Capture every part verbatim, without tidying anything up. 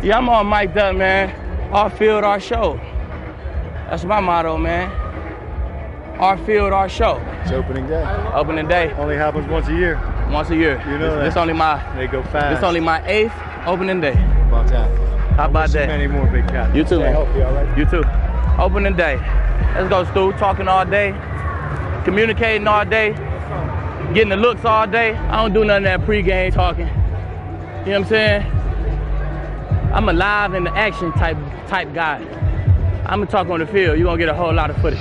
Yeah, I'm all mic'd up, man. Our field, our show. That's my motto, man. Our field, our show. It's opening day. Opening day. Only happens once a year. Once a year. You know this, that. This only my. They go fast. This only my eighth opening day. How about that? How about that? Many more big cats. You too, man. I hope you all right. You too. Opening day. Let's go, Stu. Talking all day, communicating all day, getting the looks all day. I don't do none of that pregame talking. You know what I'm saying? I'm a live in the action type type guy. I'm gonna talk on the field. You're gonna get a whole lot of footage.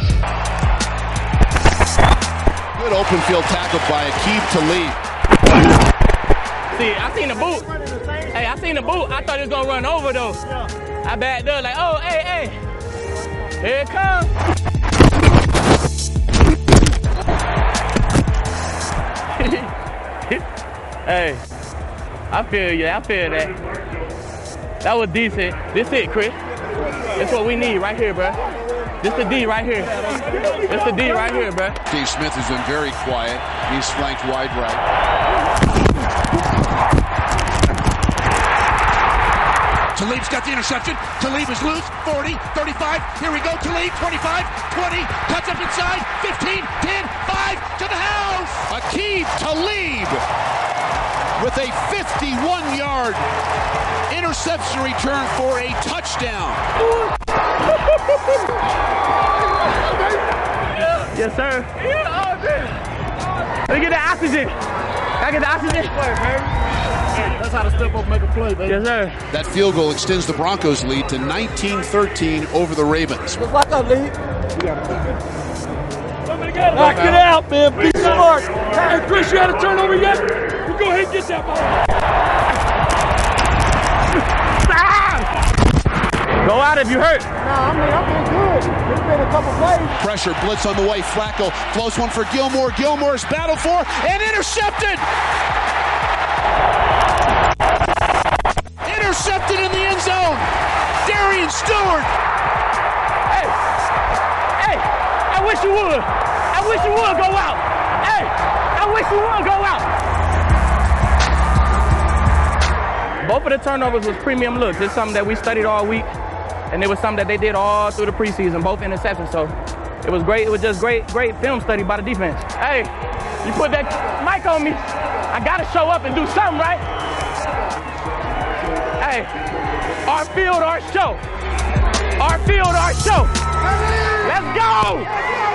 Good open field tackle by Aqib Talib. See, I seen the boot. Hey, I seen the boot. I thought it was gonna run over though. I backed up like, oh, hey, hey. Here it comes. Hey, I feel you. I feel that. That was decent. This it, Chris. That's what we need right here, bro. This the D right here. This the D right here, bro. Dave Smith has been very quiet. He's flanked wide right. Talib's got the interception. Talib is loose. forty, thirty-five. Here we go. Talib, twenty-five, twenty. Cuts up inside. fifteen, ten, five. To the house. Aqib Talib with a fifty-one yard interception return for a touchdown. Yes, sir. Let me get the oxygen. Can I get the oxygen? That's how to step up and make a play, baby. Yes, sir. That field goal extends the Broncos' lead to nineteen thirteen over the Ravens. Just lock up, lead. Knock it out, man. Be smart. Hey, Chris, you had a turnover yet? You go ahead and get that ball. Go out if you hurt. No, I mean, I've been good. It's been a couple plays. Pressure, blitz on the way. Flacco, close one for Gilmore. Gilmore's battle for and intercepted. Intercepted in the end zone. Darian Stewart. Hey, hey, I wish you would. I wish you would go out. Hey, I wish you would go out. Both of the turnovers was premium looks. It's something that we studied all week, and it was something that they did all through the preseason, both interceptions. So it was great. It was just great, great film study by the defense. Hey, you put that mic on me. I gotta show up and do something, right? Hey, our field, our show. Our field, our show. Let's go!